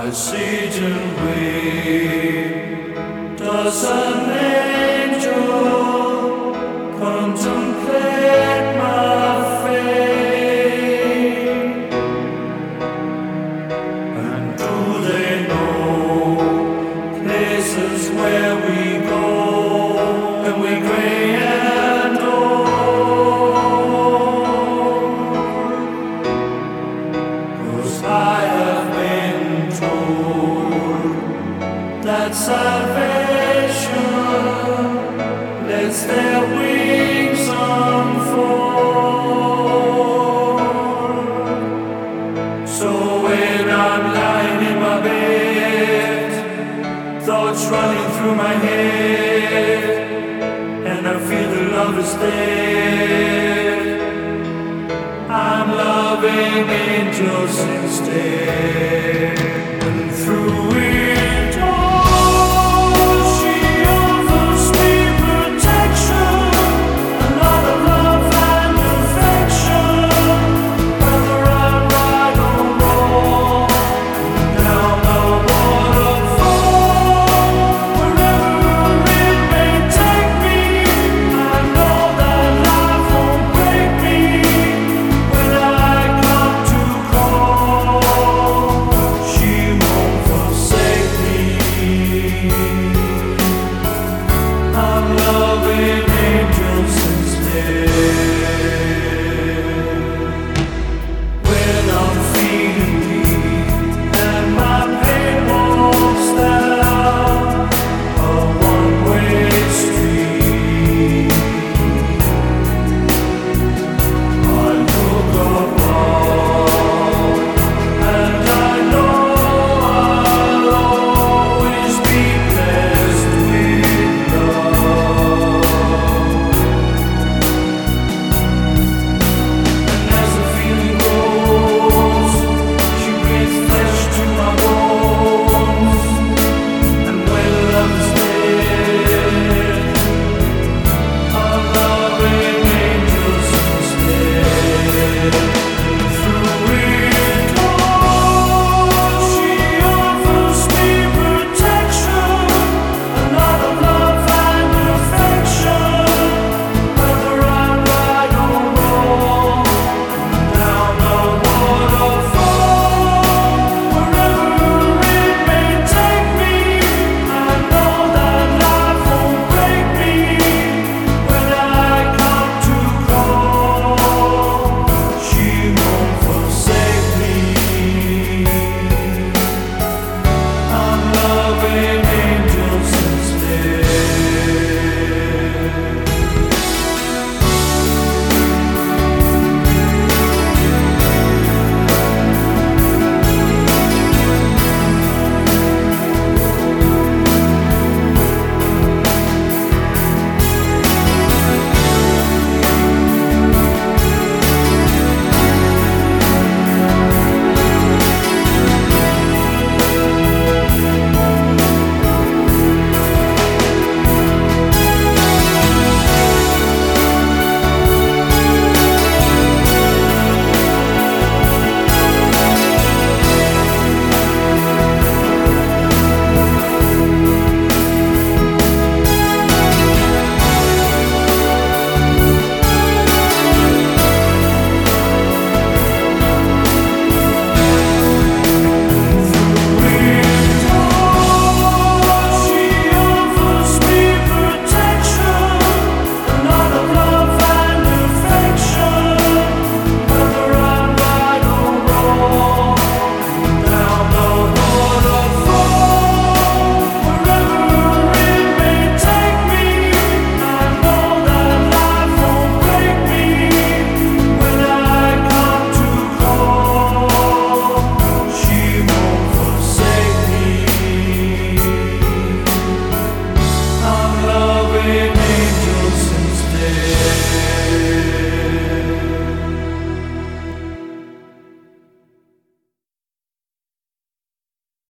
I sit and wait. Does an angel contemplate my fate? And do they know places where we go and we gray and old? 'Cause I have been told that salvation lets their wings unfold. So when I'm lying in my bed, thoughts running through my head, and I feel the love is dead, I'm loving angels instead.